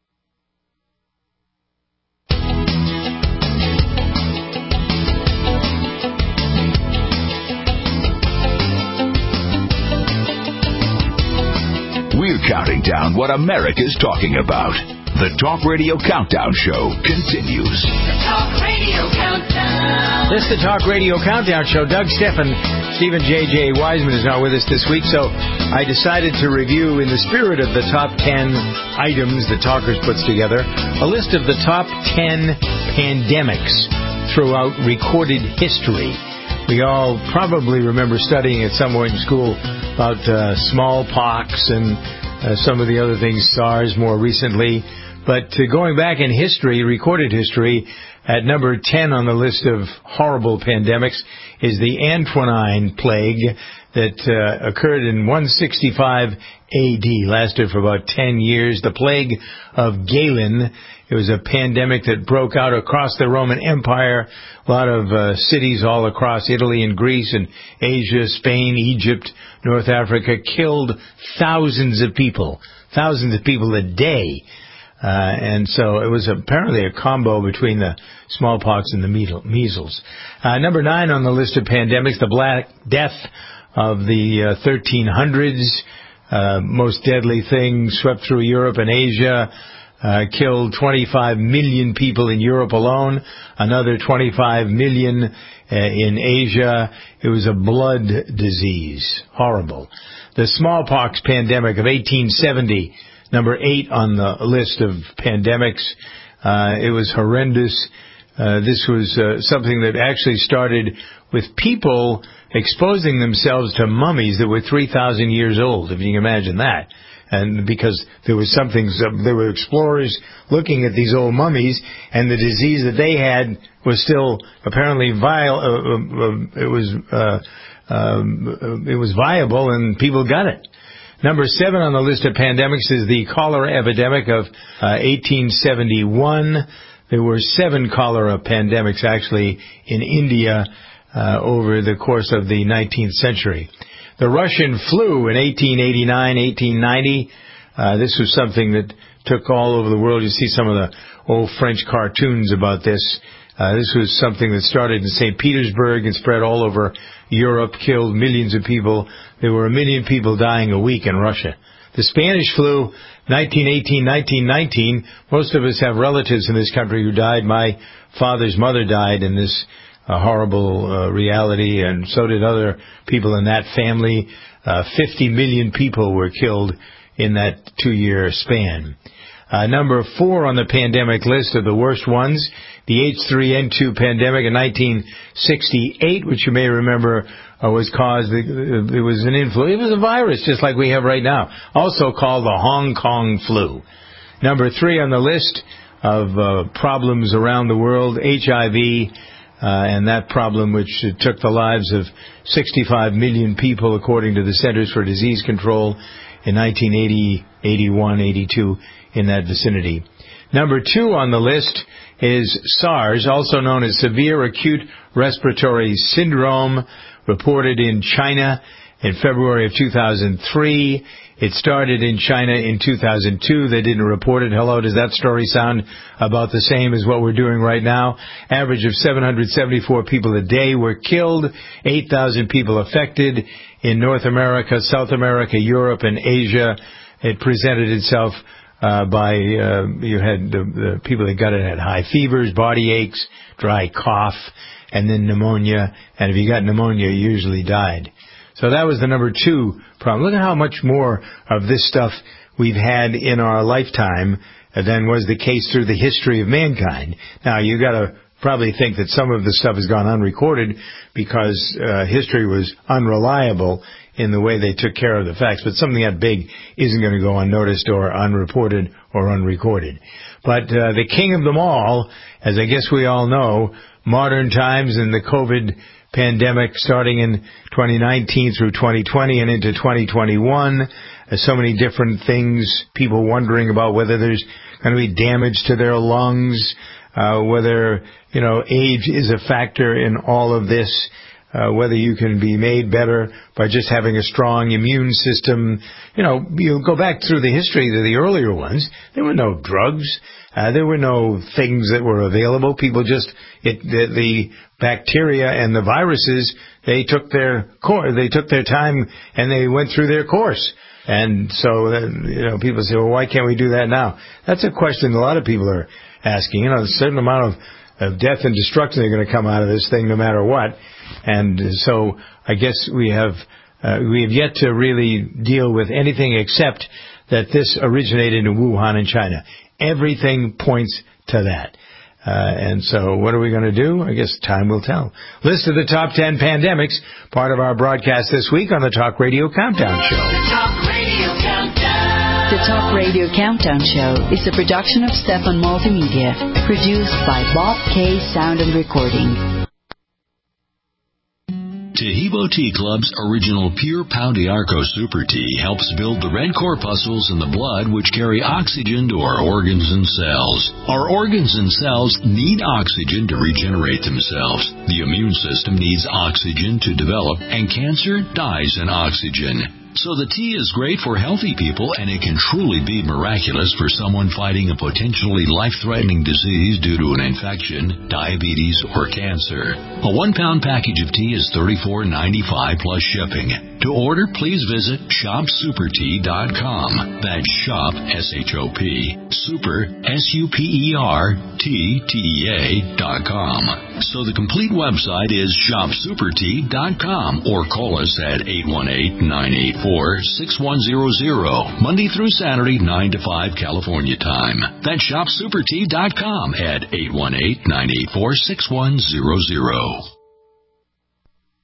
We're counting down what America's talking about. The Talk Radio Countdown Show continues. The Talk Radio Countdown. This is the Talk Radio Countdown Show. Doug Steffen, Stephen J J. Wiseman is not with us this week, so I decided to review, in the spirit of the top ten items that Talkers puts together, a list of the top ten pandemics throughout recorded history. We all probably remember studying at some point in school about uh, smallpox and uh, some of the other things, SARS more recently. But uh, going back in history, recorded history, at number ten on the list of horrible pandemics is the Antonine Plague that uh, occurred in one sixty-five A D, lasted for about ten years. The Plague of Galen. It was a pandemic that broke out across the Roman Empire. A lot of uh, cities all across Italy and Greece and Asia, Spain, Egypt, North Africa, killed thousands of people, thousands of people a day. Uh, and so it was apparently a combo between the smallpox and the measles. Uh, number nine on the list of pandemics, the Black Death of the uh, thirteen hundreds. Uh, most deadly thing, swept through Europe and Asia. Uh, killed twenty-five million people in Europe alone, another twenty-five million uh, in Asia. It was a blood disease. Horrible. The smallpox pandemic of eighteen seventy, number eight on the list of pandemics. Uh, it was horrendous. Uh, this was uh, something that actually started with people exposing themselves to mummies that were three thousand years old, if you can imagine that. And because there was something, there were explorers looking at these old mummies, and the disease that they had was still apparently vile. Uh, uh, it was uh, um, it was viable, and people got it. Number seven on the list of pandemics is the cholera epidemic of uh, eighteen seventy-one. There were seven cholera pandemics actually in India uh, over the course of the nineteenth century. The Russian flu in eighteen eighty-nine, eighteen ninety, uh, this was something that took all over the world. You see some of the old French cartoons about this. Uh, this was something that started in Saint Petersburg and spread all over Europe, killed millions of people. There were a million people dying a week in Russia. The Spanish flu, nineteen eighteen, nineteen nineteen, most of us have relatives in this country who died. My father's mother died in this a horrible uh, reality, and so did other people in that family. Uh, fifty million people were killed in that two-year span. Uh, number four on the pandemic list of the worst ones, the H three N two pandemic in nineteen sixty-eight, which you may remember uh, was caused, it, it was an influ, it was a virus just like we have right now, also called the Hong Kong flu. Number three on the list of uh, problems around the world, H I V, Uh, and that problem which took the lives of sixty-five million people, according to the Centers for Disease Control, in nineteen eighty, eighty-one, eighty-two, in that vicinity. Number two on the list is SARS, also known as Severe Acute Respiratory Syndrome, reported in China in February of two thousand three. It started in China in two thousand two. They didn't report it. Hello, does that story sound about the same as what we're doing right now? Average of seven hundred seventy-four people a day were killed, eight thousand people affected in North America, South America, Europe, and Asia. It presented itself uh, by, uh, you had the, the people that got it had high fevers, body aches, dry cough, and then pneumonia. And if you got pneumonia, you usually died. So that was the number two problem. Look at how much more of this stuff we've had in our lifetime than was the case through the history of mankind. Now, you got to probably think that some of the stuff has gone unrecorded because uh, history was unreliable in the way they took care of the facts. But something that big isn't going to go unnoticed or unreported or unrecorded. But uh, the king of them all, as I guess we all know, modern times and the COVID pandemic starting in twenty nineteen through twenty twenty and into twenty twenty-one. There's so many different things, people wondering about whether there's going to be damage to their lungs, uh, whether, you know, age is a factor in all of this, uh, whether you can be made better by just having a strong immune system. You know, you go back through the history of the earlier ones, there were no drugs. Uh, there were no things that were available. People just, it, the, the bacteria and the viruses, they took their course, they took their time and they went through their course. And so, uh, you know, people say, well, why can't we do that now? That's a question a lot of people are asking. You know, there's a certain amount of, of death and destruction that are going to come out of this thing no matter what. And so I guess we have, uh, we have yet to really deal with anything except that this originated in Wuhan in China. Everything points to that. Uh, and so what are we going to do? I guess time will tell. List of the top ten pandemics, part of our broadcast this week on the Talk Radio Countdown Show. The Talk Radio Countdown. The Talk Radio Countdown Show is a production of Stefan Multimedia, produced by Bob K. Sound and Recording. Tahibo Tea Club's original Pure Pau d'Arco Super Tea helps build the red corpuscles in the blood which carry oxygen to our organs and cells. Our organs and cells need oxygen to regenerate themselves. The immune system needs oxygen to develop, and cancer dies in oxygen. So the tea is great for healthy people, and it can truly be miraculous for someone fighting a potentially life-threatening disease due to an infection, diabetes, or cancer. A one-pound package of tea is thirty-four ninety-five plus shipping. To order, please visit shop super tea dot com. That's shop, S H O P, super, S U P E R, T, T E A, dot com. So the complete website is shop super tea dot com, or call us at eight one eight, nine eight four, six one zero zero, Monday through Saturday, nine to five California time. That's shop super tea dot com at eight one eight, nine eight four, six one zero zero.